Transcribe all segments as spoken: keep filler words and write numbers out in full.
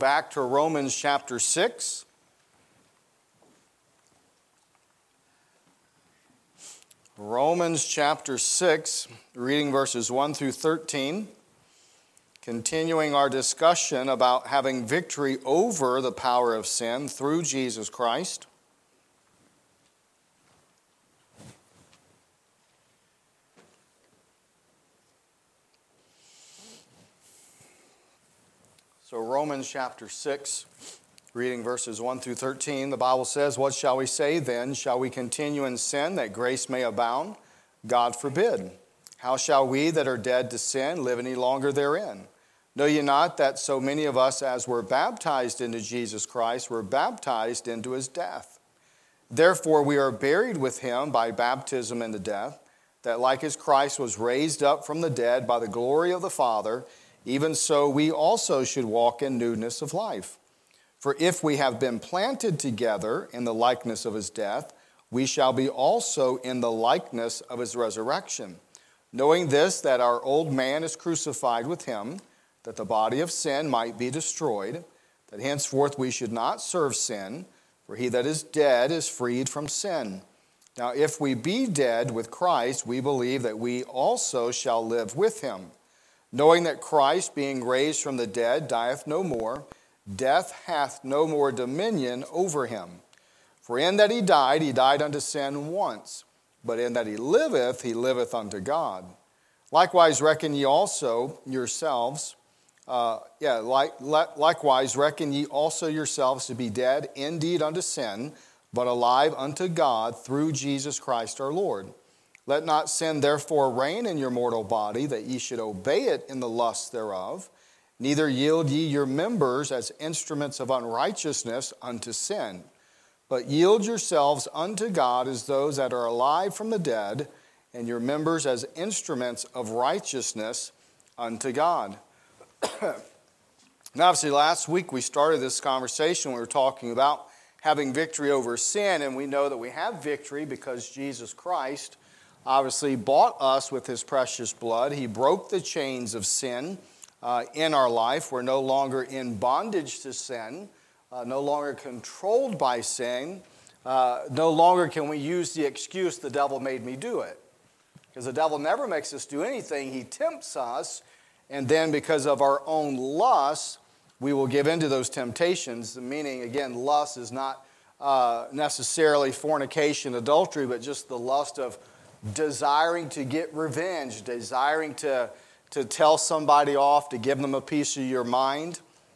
Back to Romans chapter six. Romans chapter six, reading verses one through thirteen. Continuing our discussion about having victory over the power of sin through Jesus Christ. So Romans chapter six, reading verses one through thirteen, the Bible says, "What shall we say then? Shall we continue in sin that grace may abound? God forbid. How shall we that are dead to sin live any longer therein? Know ye not that so many of us as were baptized into Jesus Christ were baptized into his death? Therefore we are buried with him by baptism into death, that like as Christ was raised up from the dead by the glory of the Father, even so we also should walk in newness of life. For if we have been planted together in the likeness of his death, we shall be also in the likeness of his resurrection. Knowing this, that our old man is crucified with him, that the body of sin might be destroyed, that henceforth we should not serve sin, for he that is dead is freed from sin. Now if we be dead with Christ, we believe that we also shall live with him. Knowing that Christ, being raised from the dead, dieth no more, death hath no more dominion over him. For in that he died, he died unto sin once, but in that he liveth, he liveth unto God. Likewise reckon ye also yourselves, uh, yeah, like, likewise reckon ye also yourselves to be dead indeed unto sin, but alive unto God through Jesus Christ our Lord. Let not sin therefore reign in your mortal body, that ye should obey it in the lusts thereof. Neither yield ye your members as instruments of unrighteousness unto sin, but yield yourselves unto God as those that are alive from the dead, and your members as instruments of righteousness unto God." Now, obviously, last week we started this conversation. We were talking about having victory over sin, and we know that we have victory because Jesus Christ obviously bought us with his precious blood. He broke the chains of sin uh, in our life. We're no longer in bondage to sin, uh, no longer controlled by sin. Uh, no longer can we use the excuse, "the devil made me do it." Because the devil never makes us do anything. He tempts us, and then because of our own lust, we will give in to those temptations. The meaning, again, lust is not uh, necessarily fornication, adultery, but just the lust of desiring to get revenge, desiring to, to tell somebody off, to give them a piece of your mind,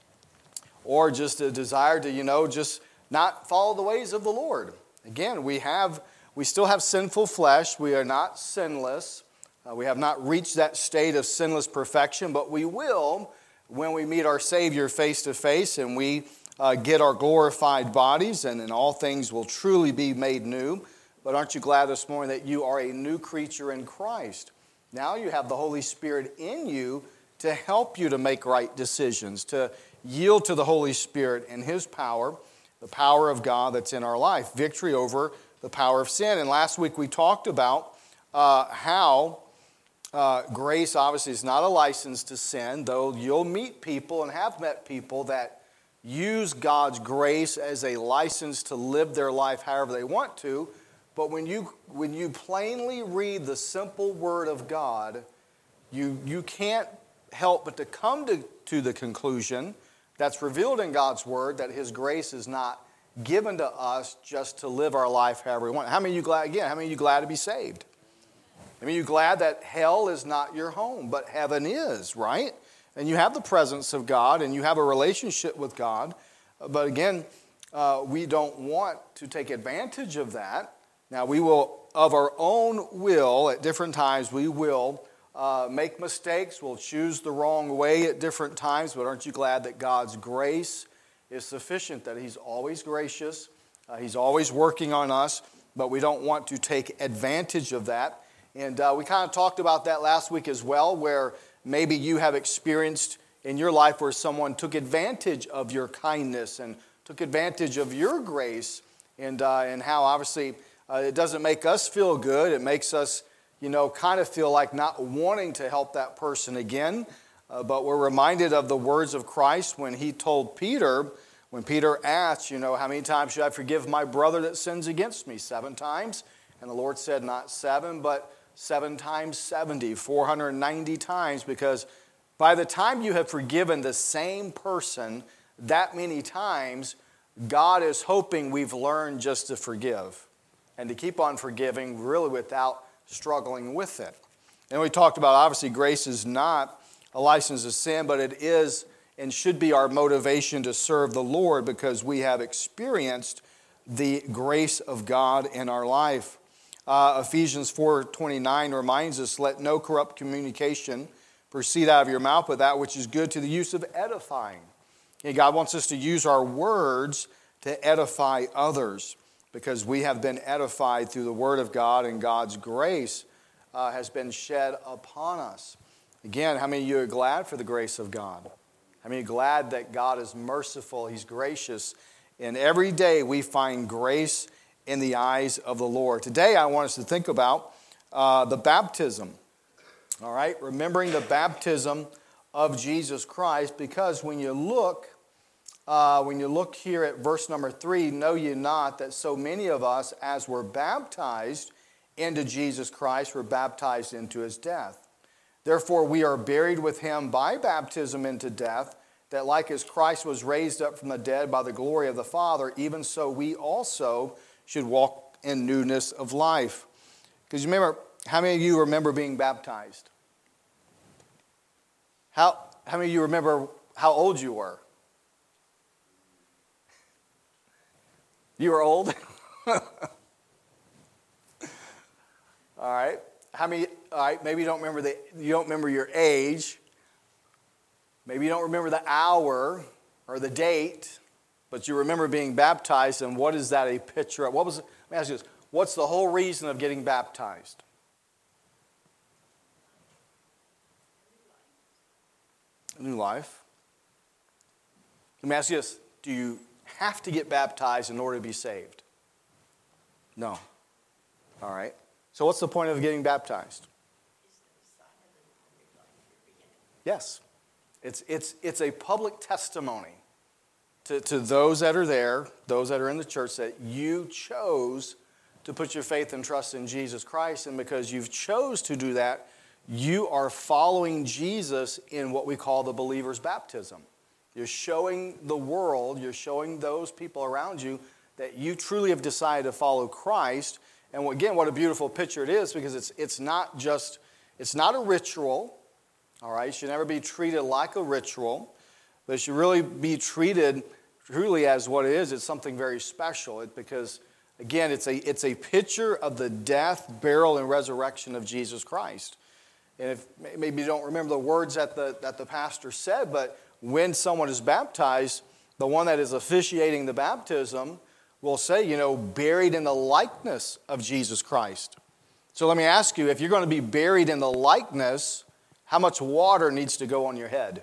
or just a desire to, you know, just not follow the ways of the Lord. Again, we have, we still have sinful flesh. We are not sinless. Uh, we have not reached that state of sinless perfection, but we will when we meet our Savior face to face and we uh, get our glorified bodies, and then all things will truly be made new. But aren't you glad this morning that you are a new creature in Christ? Now you have the Holy Spirit in you to help you to make right decisions, to yield to the Holy Spirit and his power, the power of God that's in our life, victory over the power of sin. And last week we talked about uh, how uh, grace obviously is not a license to sin, though you'll meet people and have met people that use God's grace as a license to live their life however they want to. But when you when you plainly read the simple word of God, you, you can't help but to come to, to the conclusion that's revealed in God's word that his grace is not given to us just to live our life however we want. How many of you glad, again, how many of you glad to be saved? I mean, you glad that hell is not your home, but heaven is, right? And you have the presence of God and you have a relationship with God. But again, uh, we don't want to take advantage of that. Now, we will, of our own will, at different times, we will uh, make mistakes. We'll choose the wrong way at different times. But aren't you glad that God's grace is sufficient, that he's always gracious, uh, he's always working on us, but we don't want to take advantage of that. And uh, we kind of talked about that last week as well, where maybe you have experienced in your life where someone took advantage of your kindness and took advantage of your grace, and uh, and how obviously uh, it doesn't make us feel good. It makes us, you know, kind of feel like not wanting to help that person again. Uh, but we're reminded of the words of Christ when he told Peter, when Peter asked, you know, how many times should I forgive my brother that sins against me? Seven times? And the Lord said not seven, but seven times seventy, four hundred ninety times, because by the time you have forgiven the same person that many times, God is hoping we've learned just to forgive and to keep on forgiving really without struggling with it. And we talked about, obviously, grace is not a license to sin, but it is and should be our motivation to serve the Lord because we have experienced the grace of God in our life. Uh, Ephesians four twenty-nine reminds us, let no corrupt communication proceed out of your mouth, but that which is good to the use of edifying. Okay, God wants us to use our words to edify others because we have been edified through the Word of God and God's grace uh, has been shed upon us. Again, how many of you are glad for the grace of God? How many are glad that God is merciful, He's gracious, and every day we find grace in the eyes of the Lord. Today I want us to think about uh, the baptism. All right, remembering the baptism of Jesus Christ, because when you look, uh, when you look here at verse number three, know ye not that so many of us, as were baptized into Jesus Christ, were baptized into His death. Therefore, we are buried with Him by baptism into death, that like as Christ was raised up from the dead by the glory of the Father, even so we also should walk in newness of life. Because you remember, how many of you remember being baptized? How, how many of you remember how old you were? You were old? All right. How many, all right, maybe you don't remember the, you don't remember your age. Maybe you don't remember the hour or the date, but you remember being baptized, and what is that a picture of? What was, let me ask you this, what's the whole reason of getting baptized? A new life. Let me ask you this, do you have to get baptized in order to be saved? No. All right. So what's the point of getting baptized? Yes. It's, it's, it's a public testimony to, to those that are there, those that are in the church, that you chose to put your faith and trust in Jesus Christ. And because you've chose to do that, you are following Jesus in what we call the believer's baptism. You're showing the world, you're showing those people around you that you truly have decided to follow Christ. And again, what a beautiful picture it is, because it's it's not just, it's not a ritual, all right? It should never be treated like a ritual, but it should really be treated truly as what it is. It's something very special it, because, again, it's a, it's a picture of the death, burial, and resurrection of Jesus Christ. And if maybe you don't remember the words that the, that the pastor said, but when someone is baptized, the one that is officiating the baptism will say, you know, buried in the likeness of Jesus Christ. So let me ask you, if you're going to be buried in the likeness, how much water needs to go on your head?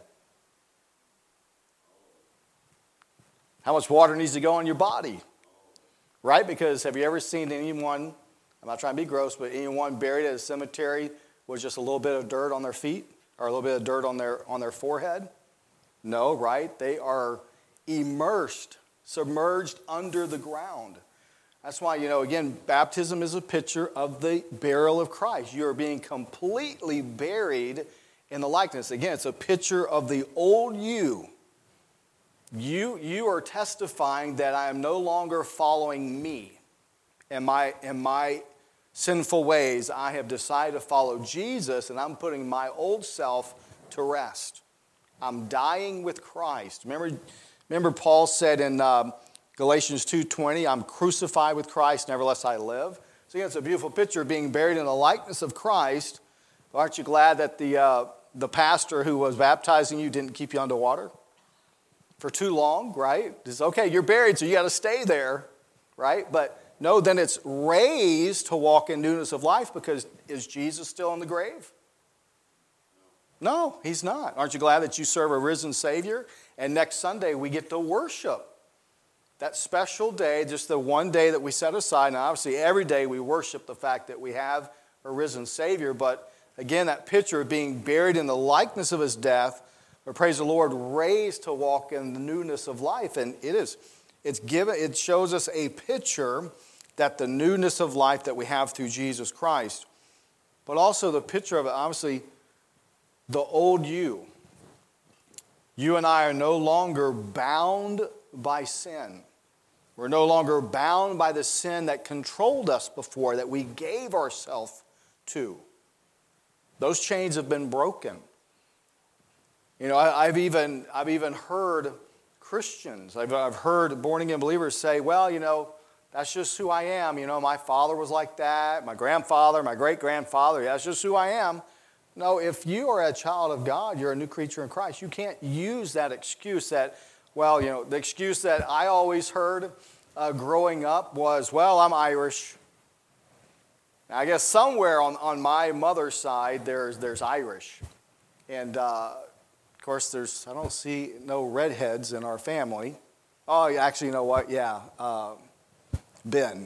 How much water needs to go on your body? Right? Because have you ever seen anyone, I'm not trying to be gross, but anyone buried at a cemetery with just a little bit of dirt on their feet or a little bit of dirt on their, on their forehead? No, right? They are immersed, submerged under the ground. That's why, you know, again, baptism is a picture of the burial of Christ. You are being completely buried in the likeness. Again, it's a picture of the old you. You, you are testifying that I am no longer following me in my, in my sinful ways. I have decided to follow Jesus, and I'm putting my old self to rest. I'm dying with Christ. Remember, remember Paul said in um, Galatians two twenty, I'm crucified with Christ, nevertheless I live. So again, it's a beautiful picture of being buried in the likeness of Christ. Aren't you glad that the, uh, the pastor who was baptizing you didn't keep you underwater for too long, right? It's okay, you're buried, so you got to stay there, right? But no, then it's raised to walk in newness of life, because is Jesus still in the grave? No, he's not. Aren't you glad that you serve a risen Savior? And next Sunday we get to worship. That special day, just the one day that we set aside, and obviously every day we worship the fact that we have a risen Savior, but again, that picture of being buried in the likeness of his death, but praise the Lord, raised to walk in the newness of life. And it is, it's given, it shows us a picture that the newness of life that we have through Jesus Christ, but also the picture of, obviously, the old you. You and I are no longer bound by sin. We're no longer bound by the sin that controlled us before, that we gave ourselves to. Those chains have been broken. You know, I, I've even I've even heard Christians, I've, I've heard born-again believers say, well, you know, that's just who I am. You know, my father was like that, my grandfather, my great-grandfather, that's just who I am. No, if you are a child of God, you're a new creature in Christ. You can't use that excuse that, well, you know, the excuse that I always heard uh, growing up was, well, I'm Irish. I guess somewhere on, on my mother's side, there's there's Irish. And, uh, of course, there's, I don't see no redheads in our family. Oh, actually, you know what? Yeah, uh, Ben,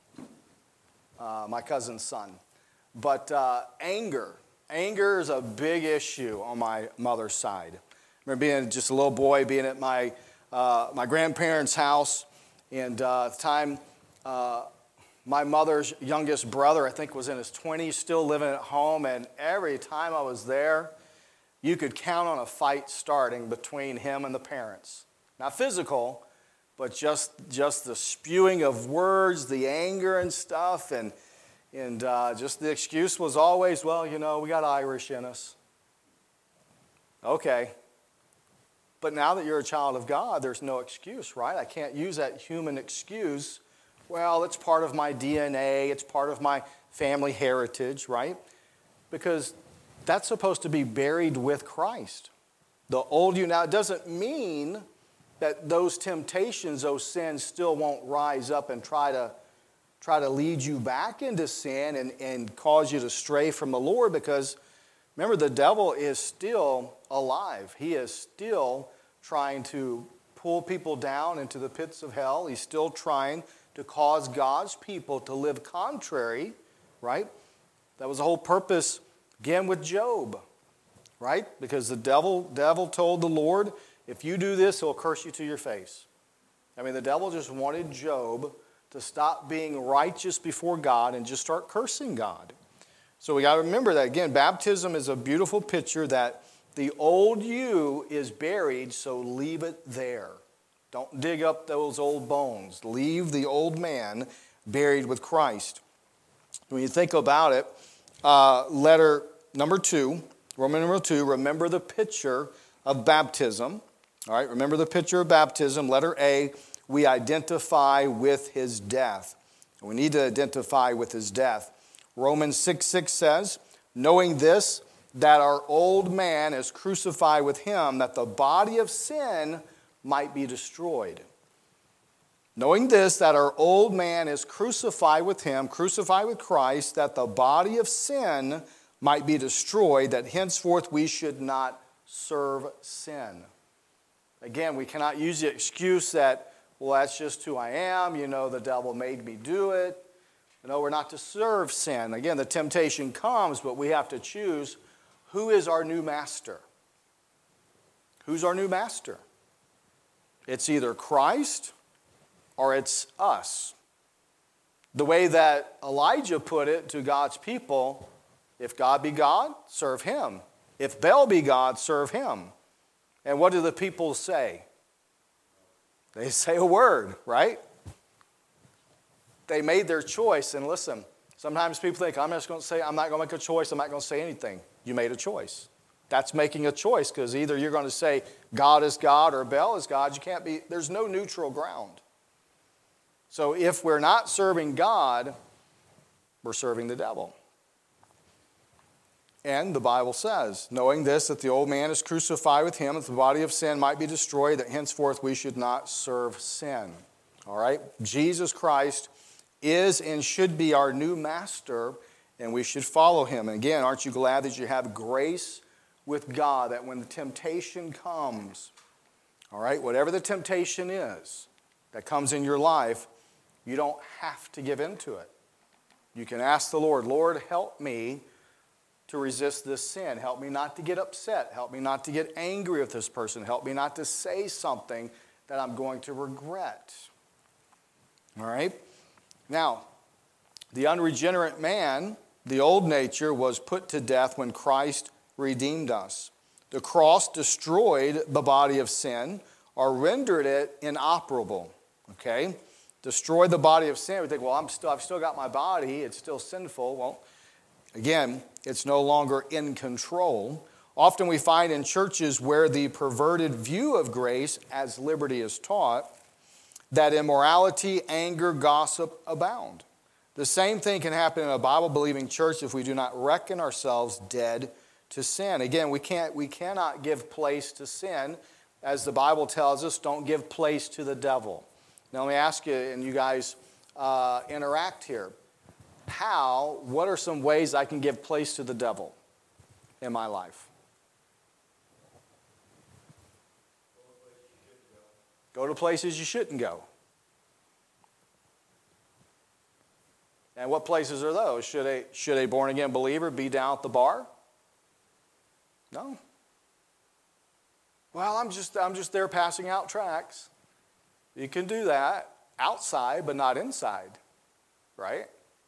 uh, my cousin's son. But uh, anger. Anger is a big issue on my mother's side. I remember being just a little boy, being at my uh, my grandparents' house, and uh, at the time, uh, my mother's youngest brother, I think, was in his twenties, still living at home, and every time I was there, you could count on a fight starting between him and the parents. Not physical, but just just the spewing of words, the anger and stuff, and And uh, just the excuse was always, well, you know, we got Irish in us. Okay. But now that you're a child of God, there's no excuse, right? I can't use that human excuse. Well, it's part of my D N A. It's part of my family heritage, right? Because that's supposed to be buried with Christ. The old you now, it doesn't mean that those temptations, those sins still won't rise up and try to try to lead you back into sin and, and cause you to stray from the Lord, because remember, the devil is still alive. He is still trying to pull people down into the pits of hell. He's still trying to cause God's people to live contrary, right? That was the whole purpose, again, with Job, right? Because the devil, devil told the Lord, if you do this, he'll curse you to your face. I mean, the devil just wanted Job to stop being righteous before God and just start cursing God. So we got to remember that, again, baptism is a beautiful picture that the old you is buried, so leave it there. Don't dig up those old bones. Leave the old man buried with Christ. When you think about it, uh, letter number two, Roman number two, remember the picture of baptism. All right, remember the picture of baptism. Letter A, we identify with his death. We need to identify with his death. Romans six six says, knowing this, that our old man is crucified with him, that the body of sin might be destroyed. Knowing this, that our old man is crucified with him, crucified with Christ, that the body of sin might be destroyed, that henceforth we should not serve sin. Again, we cannot use the excuse that, well, that's just who I am. You know, the devil made me do it. You know, we're not to serve sin. Again, the temptation comes, but we have to choose who is our new master. Who's our new master? It's either Christ or it's us. The way that Elijah put it to God's people, if God be God, serve him. If Baal be God, serve him. And what do the people say? They say a word, right? They made their choice. And listen, sometimes people think, I'm just going to say, I'm not going to make a choice. I'm not going to say anything. You made a choice. That's making a choice, because either you're going to say God is God or Baal is God. You can't be, there's no neutral ground. So if we're not serving God, we're serving the devil. And the Bible says, knowing this, that the old man is crucified with him, that the body of sin might be destroyed, that henceforth we should not serve sin. All right? Jesus Christ is and should be our new master, and we should follow him. And again, aren't you glad that you have grace with God, that when the temptation comes, all right, whatever the temptation is that comes in your life, you don't have to give in to it. You can ask the Lord, Lord, help me to resist this sin. Help me not to get upset. Help me not to get angry with this person. Help me not to say something that I'm going to regret. All right? Now, the unregenerate man, the old nature, was put to death when Christ redeemed us. The cross destroyed the body of sin or rendered it inoperable. Okay? Destroyed the body of sin. We think, well, I'm still, I've still got my body. It's still sinful. Well, again, it's no longer in control. Often we find in churches where the perverted view of grace as liberty is taught, that immorality, anger, gossip abound. The same thing can happen in a Bible-believing church if we do not reckon ourselves dead to sin. Again, we can't, we cannot give place to sin. As the Bible tells us, don't give place to the devil. Now let me ask you, and you guys uh, interact here. How, what are some ways I can give place to the devil in my life? Go to places you shouldn't go. And what places are those? Should a, should a born-again believer be down at the bar? No. Well, I'm just, I'm just there passing out tracts. You can do that outside, but not inside, right?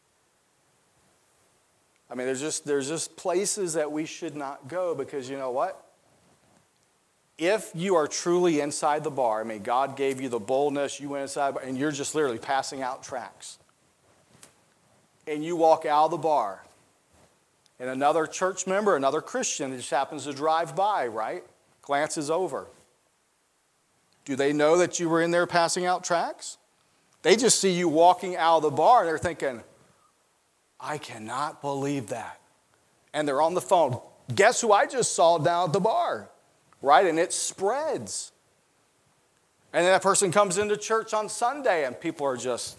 I mean, there's just, there's just places that we should not go because you know what? If you are truly inside the bar, I mean, God gave you the boldness, you went inside, and you're just literally passing out tracts. And you walk out of the bar, and another church member, another Christian that just happens to drive by, right, glances over. Do they know that you were in there passing out tracts? They just see you walking out of the bar, and they're thinking, I cannot believe that. And they're on the phone. Guess who I just saw down at the bar? Right? And it spreads. And then that person comes into church on Sunday and people are just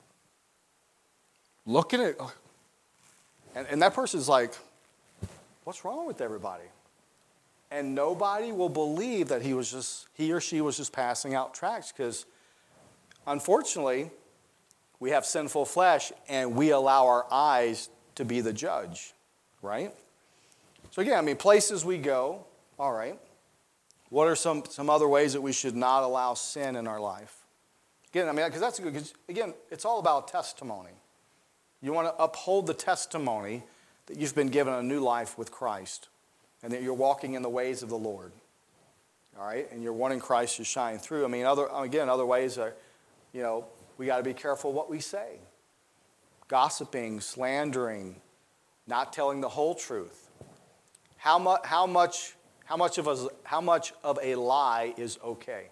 looking at, and, and that person's like, what's wrong with everybody? And nobody will believe that he was just, he or she was just passing out tracts because unfortunately, we have sinful flesh and we allow our eyes to be the judge, right? So again, I mean, places we go, all right. What are some, some other ways that we should not allow sin in our life? Again, I mean, because that's good, because again, it's all about testimony. You want to uphold the testimony that you've been given a new life with Christ and that you're walking in the ways of the Lord, all right? And you're wanting Christ to shine through. I mean, other again, other ways are, you know, we got to be careful what we say. Gossiping, slandering, not telling the whole truth. How much, how much, how much of a, how much of a lie is okay?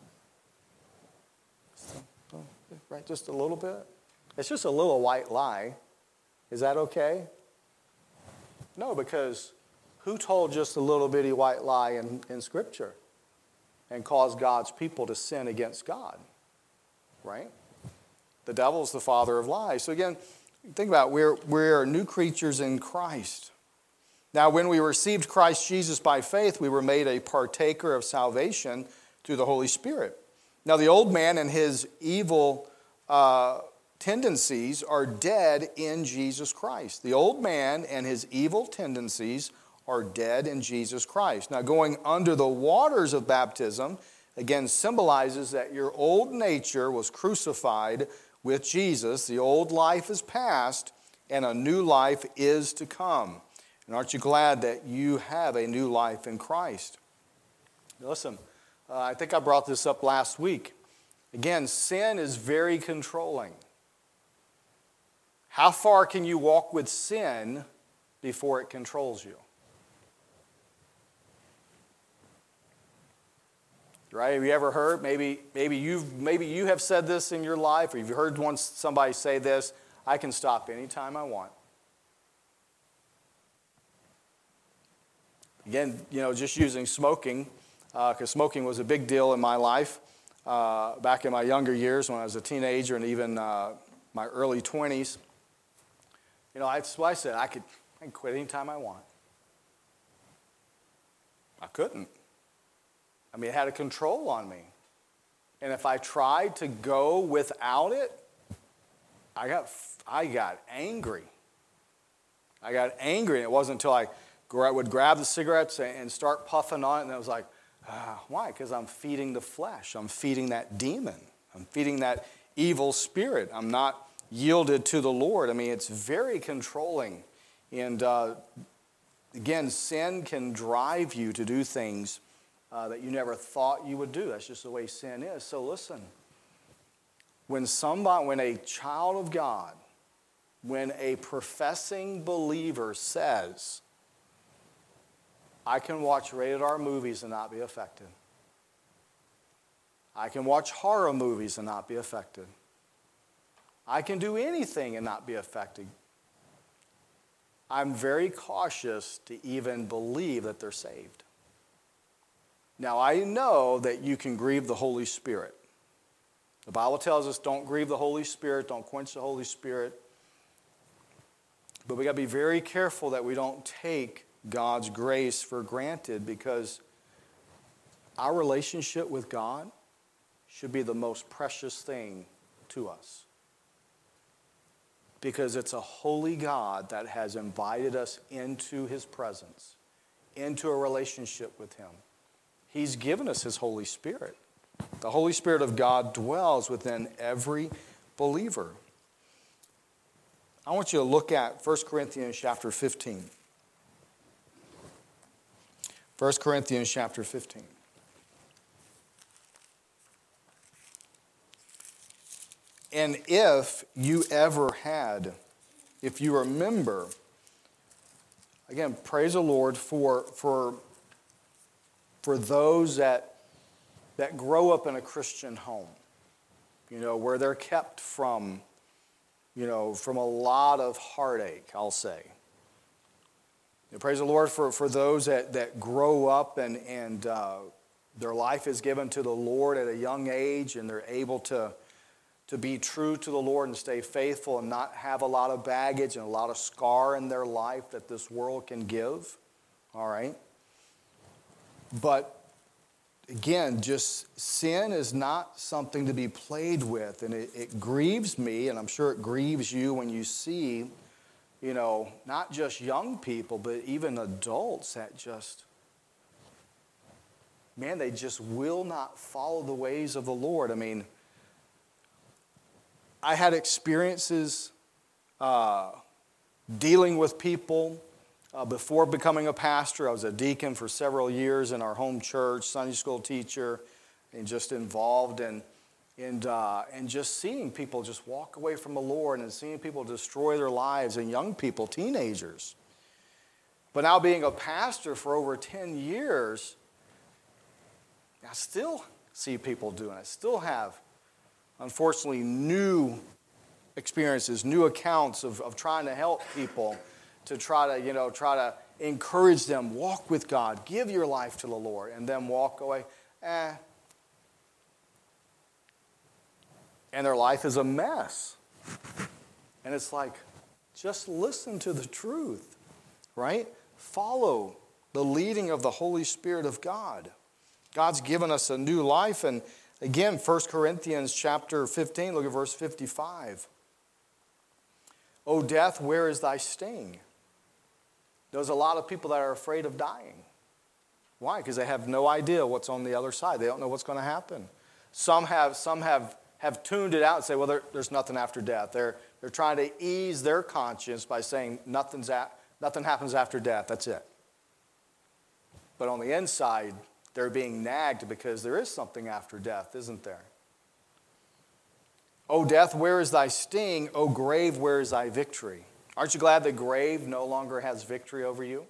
Right, just a little bit? It's just a little white lie. Is that okay? No, because who told just a little bitty white lie in, in Scripture and caused God's people to sin against God? Right? The devil's the father of lies. So again, think about it. We're, we're new creatures in Christ. Now, when we received Christ Jesus by faith, we were made a partaker of salvation through the Holy Spirit. Now, the old man and his evil uh, tendencies are dead in Jesus Christ. The old man and his evil tendencies are dead in Jesus Christ. Now, going under the waters of baptism, again, symbolizes that your old nature was crucified with Jesus. The old life is past, and a new life is to come. And aren't you glad that you have a new life in Christ? Listen, uh, I think I brought this up last week. Again, sin is very controlling. How far can you walk with sin before it controls you? Right? Have you ever heard? Maybe, maybe you've maybe you have said this in your life, or you've heard once somebody say this, I can stop anytime I want. Again, you know, just using smoking, because uh, smoking was a big deal in my life uh, back in my younger years when I was a teenager and even uh, my early twenties. You know, that's why I said I could, I could quit anytime I want. I couldn't. I mean, it had a control on me. And if I tried to go without it, I got, I got angry. I got angry, and it wasn't until I gra- would grab the cigarettes and, and start puffing on it, and I was like, ah, why? Because I'm feeding the flesh. I'm feeding that demon. I'm feeding that evil spirit. I'm not yielded to the Lord. I mean, it's very controlling. And uh, again, sin can drive you to do things uh, that you never thought you would do. That's just the way sin is. So listen, when somebody, when a child of God, when a professing believer says, I can watch rated R movies and not be affected. I can watch horror movies and not be affected. I can do anything and not be affected. I'm very cautious to even believe that they're saved. Now, I know that you can grieve the Holy Spirit. The Bible tells us don't grieve the Holy Spirit, don't quench the Holy Spirit. But we got to be very careful that we don't take God's grace for granted, because our relationship with God should be the most precious thing to us. Because it's a holy God that has invited us into his presence, into a relationship with him. He's given us his Holy Spirit. The Holy Spirit of God dwells within every believer. I want you to look at First Corinthians chapter fifteen. First Corinthians chapter fifteen. And if you ever had, if you remember, again, praise the Lord for, for, for those that, that grow up in a Christian home, you know, where they're kept from, you know, from a lot of heartache, I'll say. You know, praise the Lord for, for those that, that grow up and, and uh, their life is given to the Lord at a young age, and they're able to to be true to the Lord and stay faithful and not have a lot of baggage and a lot of scar in their life that this world can give. All right? But again, just sin is not something to be played with. And it, it grieves me, and I'm sure it grieves you when you see, you know, not just young people, but even adults that just, man, they just will not follow the ways of the Lord. I mean, I had experiences uh, dealing with people uh, before becoming a pastor. I was a deacon for several years in our home church, Sunday school teacher, and just involved in, in, uh, and just seeing people just walk away from the Lord and seeing people destroy their lives, and young people, teenagers. But now being a pastor for over ten years, I still see people doing it. I still have, unfortunately, new experiences, new accounts of, of trying to help people to try to, you know, try to encourage them, walk with God, give your life to the Lord, and then walk away. Eh. And their life is a mess. And it's like, just listen to the truth, right? Follow the leading of the Holy Spirit of God. God's given us a new life, and again, First Corinthians chapter fifteen, look at verse fifty-five. O death, where is thy sting? There's a lot of people that are afraid of dying. Why? Because they have no idea what's on the other side. They don't know what's going to happen. Some have some have, have tuned it out and say, well, there, there's nothing after death. They're, they're trying to ease their conscience by saying nothing's at, nothing happens after death. That's it. But on the inside, they're being nagged because there is something after death, isn't there? O death, where is thy sting? O grave, where is thy victory? Aren't you glad the grave no longer has victory over you?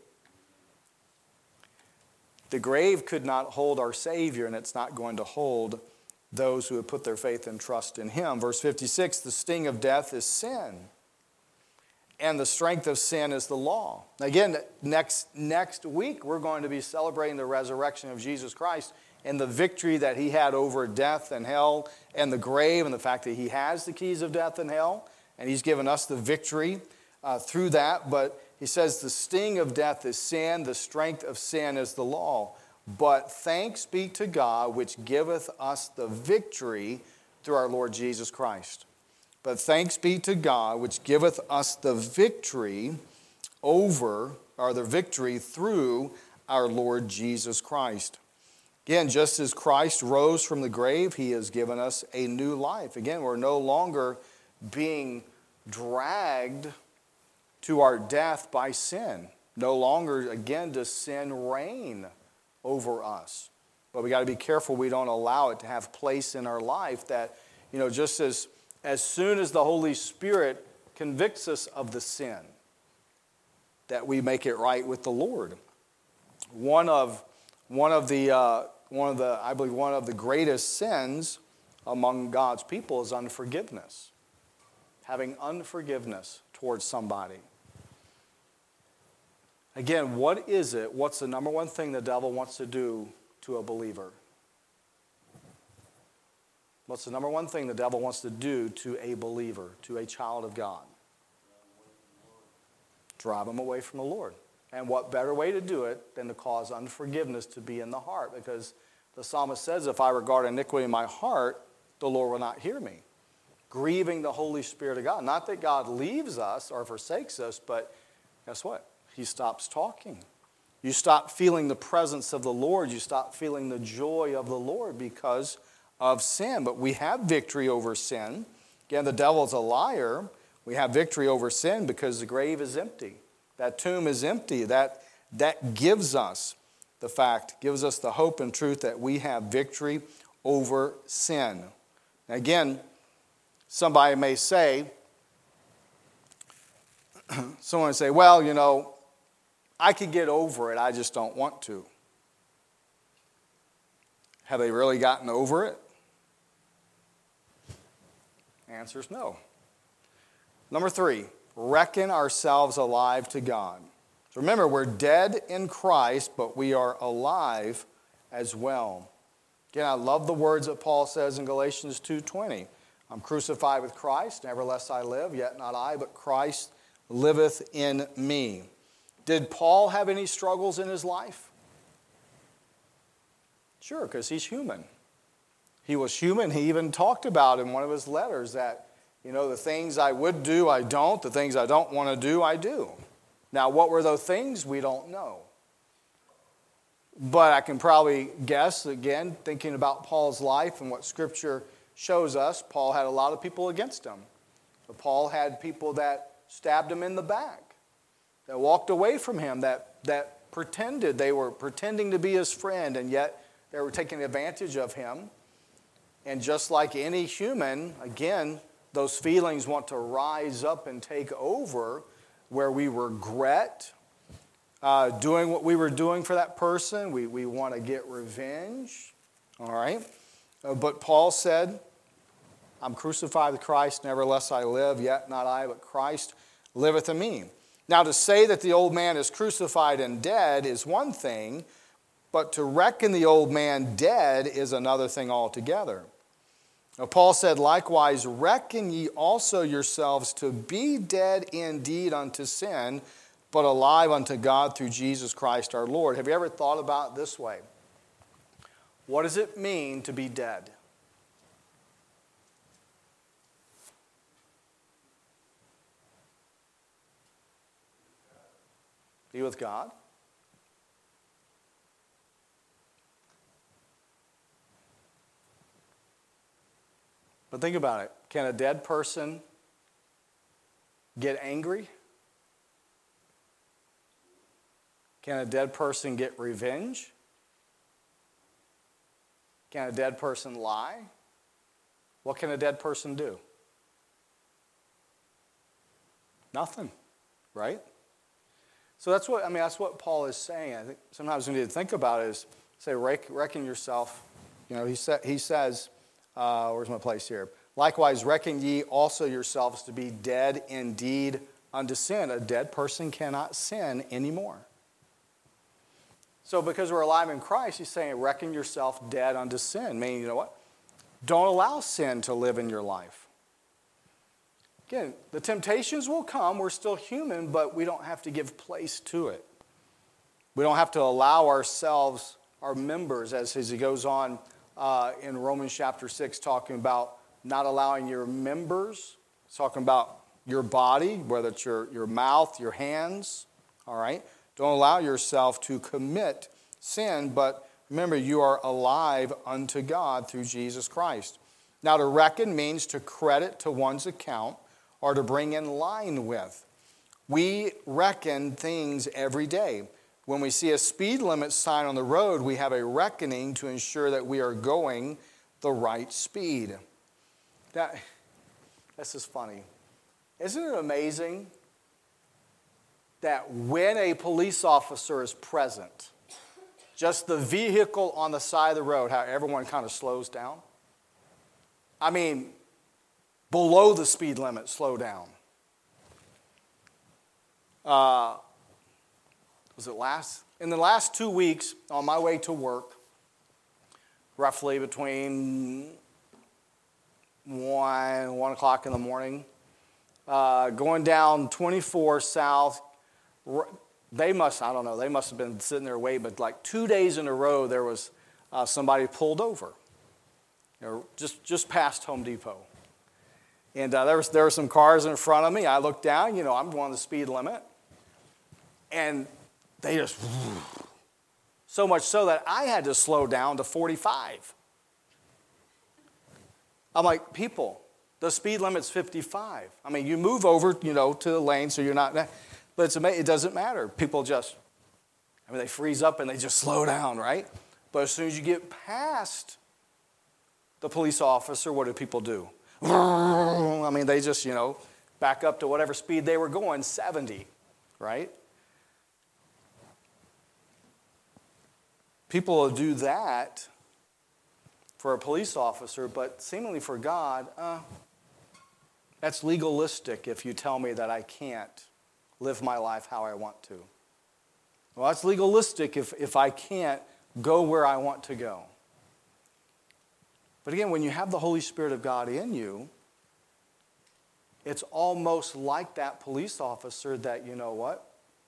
The grave could not hold our Savior, and it's not going to hold those who have put their faith and trust in him. Verse fifty-six, the sting of death is sin, and the strength of sin is the law. Again, next, next week, we're going to be celebrating the resurrection of Jesus Christ and the victory that he had over death and hell and the grave, and the fact that he has the keys of death and hell, and he's given us the victory uh, through that. But he says the sting of death is sin, the strength of sin is the law. But thanks be to God, which giveth us the victory through our Lord Jesus Christ. But thanks be to God, which giveth us the victory over, or the victory through our Lord Jesus Christ. Again, just as Christ rose from the grave, he has given us a new life. Again, we're no longer being dragged to our death by sin. No longer, again, does sin reign over us. But we got to be careful we don't allow it to have place in our life that, you know, just as, as soon as the Holy Spirit convicts us of the sin, that we make it right with the Lord. One of, one of the... Uh, One of the, I believe, one of the greatest sins among God's people is unforgiveness. Having unforgiveness towards somebody. Again, what is it? What's the number one thing the devil wants to do to a believer? What's the number one thing the devil wants to do to a believer, to a child of God? Drive him away from the Lord. And what better way to do it than to cause unforgiveness to be in the heart? Because the psalmist says, if I regard iniquity in my heart, the Lord will not hear me. Grieving the Holy Spirit of God. Not that God leaves us or forsakes us, but guess what? He stops talking. You stop feeling the presence of the Lord. You stop feeling the joy of the Lord because of sin. But we have victory over sin. Again, the devil's a liar. We have victory over sin because the grave is empty. That tomb is empty. That, that gives us the fact, gives us the hope and truth that we have victory over sin. Now again, somebody may say, someone may say, well, you know, I could get over it, I just don't want to. Have they really gotten over it? The answer is no. Number three. Reckon ourselves alive to God. So remember, we're dead in Christ, but we are alive as well. Again, I love the words that Paul says in Galatians two twenty. I'm crucified with Christ, nevertheless I live, yet not I, but Christ liveth in me. Did Paul have any struggles in his life? Sure, because he's human. He was human. He even talked about in one of his letters that, you know, the things I would do, I don't. The things I don't want to do, I do. Now, what were those things? We don't know. But I can probably guess, again, thinking about Paul's life and what Scripture shows us, Paul had a lot of people against him. But Paul had people that stabbed him in the back, that walked away from him, that, that pretended. They were pretending to be his friend, and yet they were taking advantage of him. And just like any human, again, those feelings want to rise up and take over where we regret uh, doing what we were doing for that person. We, we want to get revenge. All right? Uh, but Paul said, I'm crucified with Christ, nevertheless I live, yet not I, but Christ liveth in me. Now to say that the old man is crucified and dead is one thing, but to reckon the old man dead is another thing altogether. Now, Paul said, likewise, reckon ye also yourselves to be dead indeed unto sin, but alive unto God through Jesus Christ our Lord. Have you ever thought about it this way? What does it mean to be dead? Be with God? But think about it. Can a dead person get angry? Can a dead person get revenge? Can a dead person lie? What can a dead person do? Nothing, right? So that's what I mean. That's what Paul is saying. I think sometimes we need to think about it. Is say reckon yourself. You know, he sa- he says. Uh, where's my place here? Likewise, reckon ye also yourselves to be dead indeed unto sin. A dead person cannot sin anymore. So because we're alive in Christ, he's saying, reckon yourself dead unto sin. Meaning, you know what? Don't allow sin to live in your life. Again, the temptations will come. We're still human, but we don't have to give place to it. We don't have to allow ourselves, our members, as, as he goes on uh, in Romans chapter six, talking about not allowing your members, talking about your body, whether it's your, your mouth, your hands, All right? Don't allow yourself to commit sin, but remember, you are alive unto God through Jesus Christ. Now, to reckon means to credit to one's account or to bring in line with. We reckon things every day. When we see a speed limit sign on the road, we have a reckoning to ensure that we are going the right speed. That, this is funny. Isn't it amazing that when a police officer is present, just the vehicle on the side of the road, how everyone kind of slows down? I mean, below the speed limit, slow down. Uh, was it last? In the last two weeks, on my way to work, roughly between one, one o'clock in the morning, uh, going down twenty-four South, they must, I don't know, they must have been sitting there waiting, but like two days in a row, there was uh, somebody pulled over, you know, just, just past Home Depot. And uh, there, was, there were some cars in front of me. I looked down, you know, I'm going the speed limit. And they just, so much so that I had to slow down to forty-five. I'm like, people, the speed limit's fifty-five. I mean, you move over, you know, to the lane so you're not, but it's amazing, it doesn't matter. People just, I mean, they freeze up and they just slow down, right? But as soon as you get past the police officer, what do people do? I mean, they just, you know, back up to whatever speed they were going, seventy, right? People will do that for a police officer, but seemingly for God, uh, that's legalistic if you tell me that I can't live my life how I want to. Well, that's legalistic if, if I can't go where I want to go. But again, when you have the Holy Spirit of God in you, it's almost like that police officer that, you know what?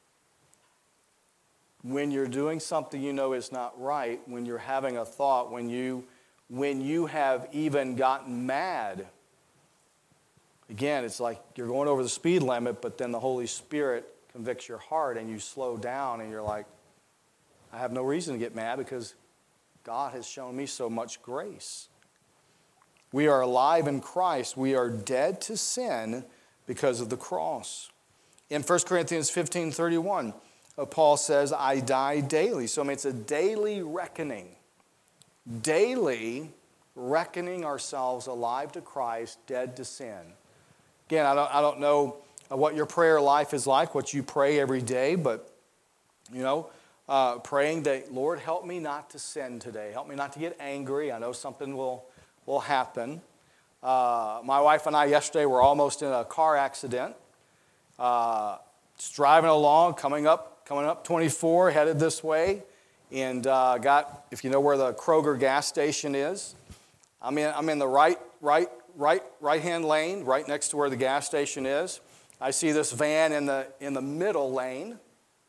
When you're doing something you know is not right, when you're having a thought, when you, when you have even gotten mad, again, it's like you're going over the speed limit, but then the Holy Spirit convicts your heart and you slow down and you're like, I have no reason to get mad because God has shown me so much grace. We are alive in Christ. We are dead to sin because of the cross. In First Corinthians fifteen thirty-one, Paul says, I die daily. So I mean, it's a daily reckoning. Daily reckoning ourselves alive to Christ, dead to sin. Again, I don't, I don't know what your prayer life is like, what you pray every day, but, you know, uh, praying that, Lord, help me not to sin today. Help me not to get angry. I know something will, will happen. Uh, my wife and I yesterday were almost in a car accident. Uh, just driving along, coming up, coming up twenty-four, headed this way, and uh, got, if you know where the Kroger gas station is, I'm in, I'm in the right, right, right, right-hand lane, right next to where the gas station is. I see this van in the in the middle lane.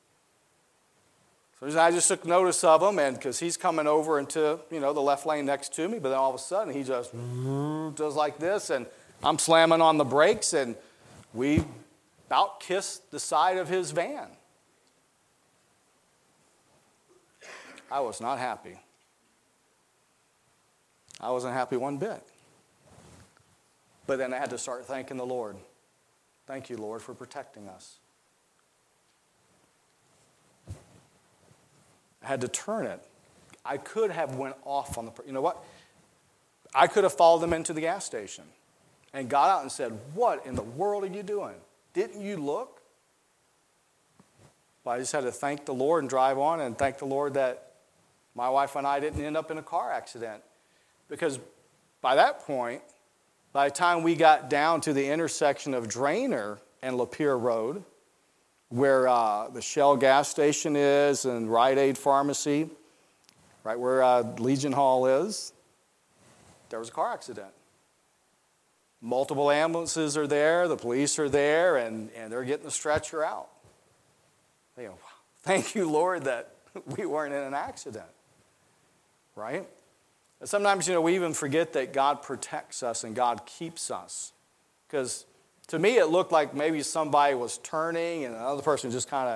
So I just took notice of him, and because he's coming over into, you know, the left lane next to me, but then all of a sudden he just does like this, and I'm slamming on the brakes, and we about kissed the side of his van. I was not happy. I wasn't happy one bit. But then I had to start thanking the Lord. Thank you, Lord, for protecting us. I had to turn it. I could have went off on the, you know what? I could have followed them into the gas station and got out and said, what in the world are you doing? Didn't you look? But I just had to thank the Lord and drive on and thank the Lord that my wife and I didn't end up in a car accident. Because by that point, by the time we got down to the intersection of Drainer and Lapeer Road, where uh, the Shell gas station is and Rite Aid Pharmacy, right where uh, Legion Hall is, there was a car accident. Multiple ambulances are there, the police are there, and, and they're getting the stretcher out. They go, thank you, Lord, that we weren't in an accident, right? And sometimes, you know, we even forget that God protects us and God keeps us. Because to me, it looked like maybe somebody was turning and another person just kind of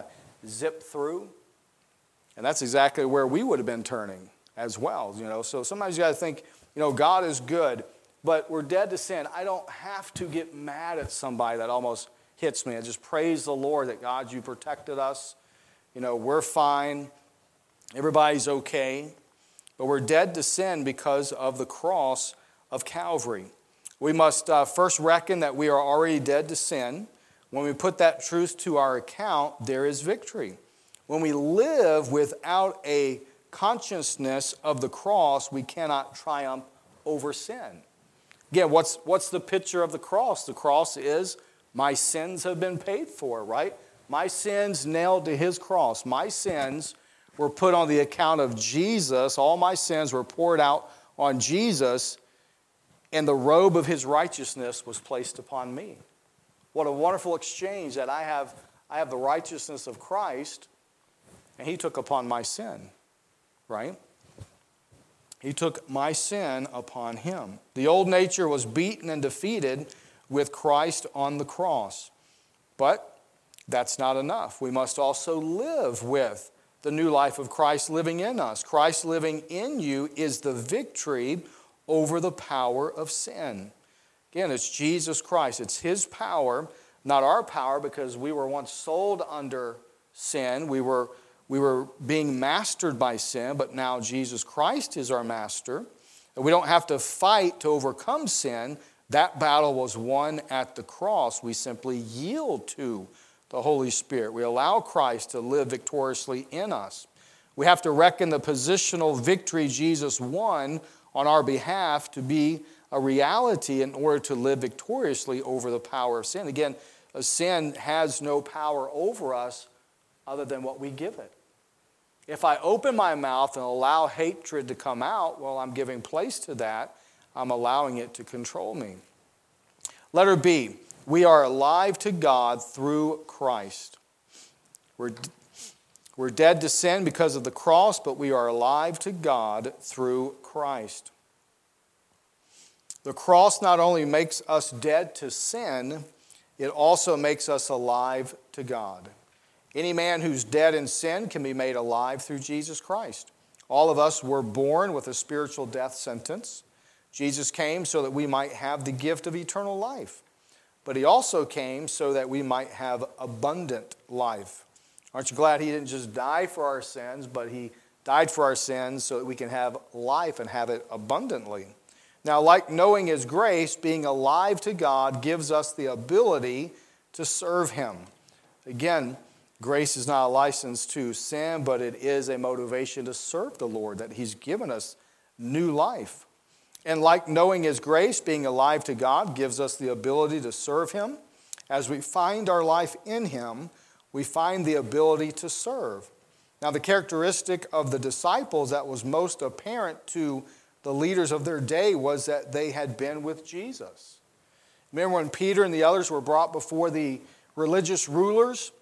zip through. And that's exactly where we would have been turning as well, you know. So sometimes you got to think, you know, God is good, but we're dead to sin. I don't have to get mad at somebody that almost hits me. I just praise the Lord that, God, you protected us. You know, we're fine. Everybody's okay. But we're dead to sin because of the cross of Calvary. We must uh, first reckon that we are already dead to sin. When we put that truth to our account, there is victory. When we live without a consciousness of the cross, we cannot triumph over sin. Again, what's, what's the picture of the cross? The cross is my sins have been paid for, right? My sins nailed to his cross. My sins were put on the account of Jesus. All my sins were poured out on Jesus, and the robe of his righteousness was placed upon me. What a wonderful exchange that I have, I have the righteousness of Christ, and he took upon my sin, right? He took my sin upon him. The old nature was beaten and defeated with Christ on the cross. But that's not enough. We must also live with the new life of Christ living in us. Christ living in you is the victory over the power of sin. Again, it's Jesus Christ. It's his power, not our power, because we were once sold under sin. We were, we were being mastered by sin, but now Jesus Christ is our master. And we don't have to fight to overcome sin. That battle was won at the cross. We simply yield to the Holy Spirit. We allow Christ to live victoriously in us. We have to reckon the positional victory Jesus won on our behalf to be a reality in order to live victoriously over the power of sin. Again, sin has no power over us other than what we give it. If I open my mouth and allow hatred to come out, well, I'm giving place to that. I'm allowing it to control me. Letter B. We are alive to God through Christ. We're, we're dead to sin because of the cross, but we are alive to God through Christ. The cross not only makes us dead to sin, it also makes us alive to God. Any man who's dead in sin can be made alive through Jesus Christ. All of us were born with a spiritual death sentence. Jesus came so that we might have the gift of eternal life. But he also came so that we might have abundant life. Aren't you glad he didn't just die for our sins, but he died for our sins so that we can have life and have it abundantly? Now, like knowing his grace, being alive to God gives us the ability to serve him. Again, grace is not a license to sin, but it is a motivation to serve the Lord, that he's given us new life. And like knowing his grace, being alive to God gives us the ability to serve him. As we find our life in him, we find the ability to serve. Now, the characteristic of the disciples that was most apparent to the leaders of their day was that they had been with Jesus. Remember when Peter and the others were brought before the religious rulers?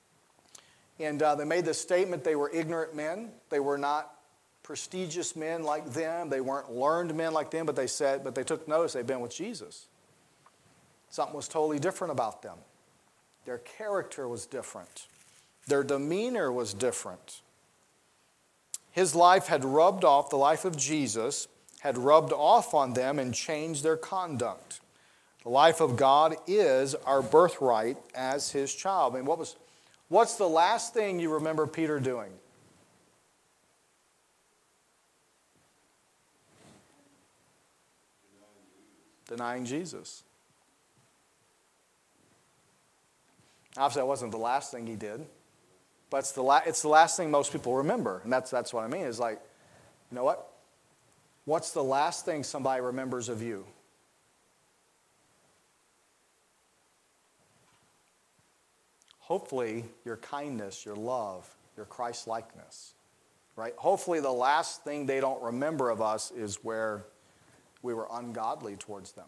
And uh, they made the statement they were ignorant men. They were not prestigious men like them. They weren't learned men like them, but they said, but they took notice they'd been with Jesus. Something was totally different about them. Their character was different. Their demeanor was different. His life had rubbed off, the life of Jesus had rubbed off on them and changed their conduct. The life of God is our birthright as his child. I mean, what was, what's the last thing you remember Peter doing? Denying Jesus. Obviously, that wasn't the last thing he did, but it's the, la- it's the last thing most people remember. And that's, that's what I mean, is like, you know what? What's the last thing somebody remembers of you? Hopefully, your kindness, your love, your Christ-likeness, right? Hopefully, the last thing they don't remember of us is where we were ungodly towards them.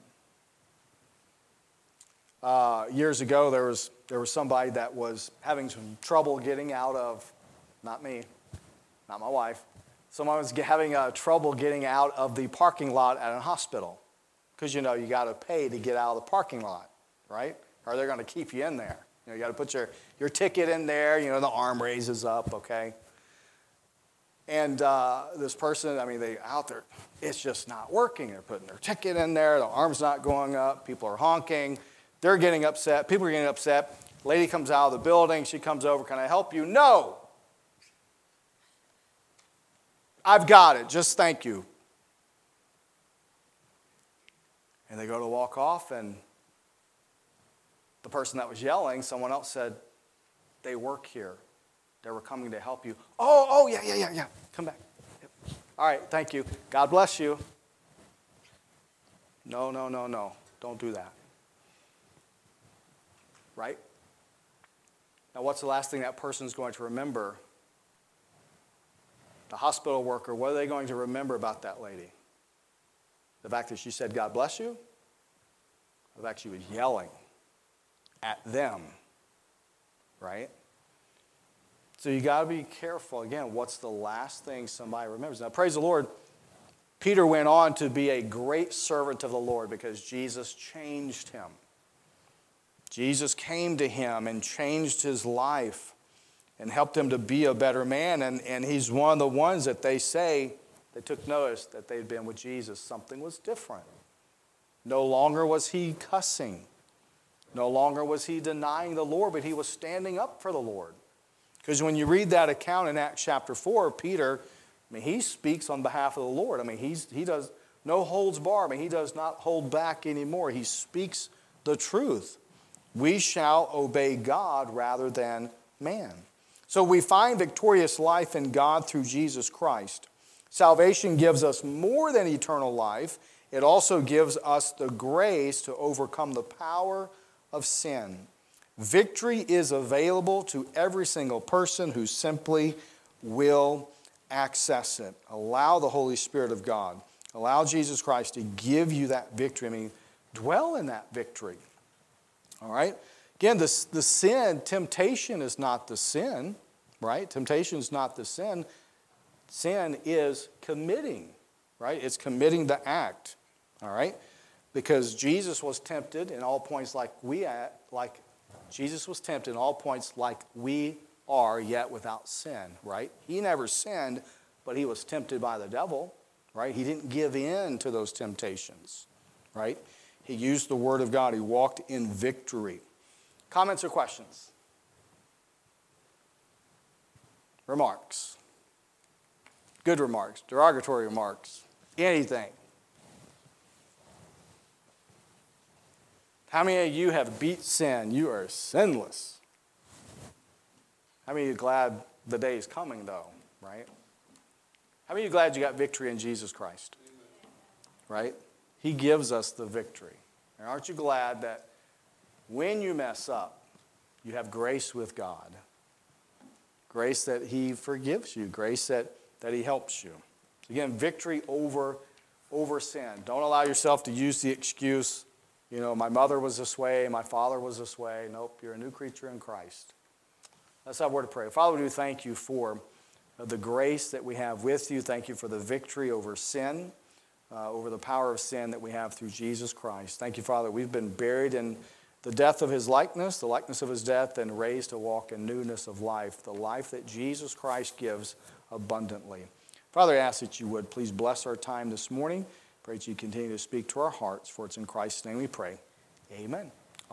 Uh, years ago, there was there was somebody that was having some trouble getting out of, not me, not my wife. Someone was having uh, trouble getting out of the parking lot at a hospital, because you know you got to pay to get out of the parking lot, right? Or they're going to keep you in there. You know, you got to put your, your ticket in there. You know, the arm raises up, okay? And uh, this person, I mean, they out there, it's just not working. They're putting their ticket in there. The arm's not going up. People are honking. They're getting upset. People are getting upset. Lady comes out of the building. She comes over. Can I help you? No. I've got it. Just thank you. And they go to walk off, and the person that was yelling, someone else said, they work here. They were coming to help you. Oh, oh, yeah, yeah, yeah, yeah. Come back. Yep. All right, thank you. God bless you. No, no, no, no. Don't do that. Right? Now, what's the last thing that person's going to remember? The hospital worker, what are they going to remember about that lady? The fact that she said, God bless you? The fact she was yelling at them. Right? So you got to be careful. Again, what's the last thing somebody remembers? Now, praise the Lord, Peter went on to be a great servant of the Lord because Jesus changed him. Jesus came to him and changed his life and helped him to be a better man. And, and he's one of the ones that they say, they took notice that they'd been with Jesus. Something was different. No longer was he cussing. No longer was he denying the Lord, but he was standing up for the Lord. Because when you read that account in Acts chapter four, Peter, I mean, he speaks on behalf of the Lord. I mean, he's, he does no holds barred. I mean, he does not hold back anymore. He speaks the truth. We shall obey God rather than man. So we find victorious life in God through Jesus Christ. Salvation gives us more than eternal life. It also gives us the grace to overcome the power of sin. Victory is available to every single person who simply will access it. Allow the Holy Spirit of God. Allow Jesus Christ to give you that victory. I mean, dwell in that victory. All right? Again, the, the sin, temptation is not the sin, right? Temptation is not the sin. Sin is committing, right? It's committing the act, all right? Because Jesus was tempted in all points like we at, like Jesus was tempted in all points like we are, yet without sin, right? He never sinned, but he was tempted by the devil, right? He didn't give in to those temptations, right? He used the word of God. He walked in victory. Comments or questions? Remarks? Good remarks, derogatory remarks, anything. How many of you have beat sin? You are sinless. How many of you are glad the day is coming, though, right? How many of you are glad you got victory in Jesus Christ? Right? He gives us the victory. And aren't you glad that when you mess up, you have grace with God? Grace that he forgives you. Grace that, that he helps you. Again, victory over, over sin. Don't allow yourself to use the excuse, you know, my mother was this way, my father was this way. Nope, you're a new creature in Christ. Let's have a word of prayer. Father, we do thank you for the grace that we have with you. Thank you for the victory over sin, uh, over the power of sin that we have through Jesus Christ. Thank you, Father, we've been buried in the death of his likeness, the likeness of his death, and raised to walk in newness of life, the life that Jesus Christ gives abundantly. Father, I ask that you would please bless our time this morning. Pray that you continue to speak to our hearts, for it's in Christ's name we pray. Amen.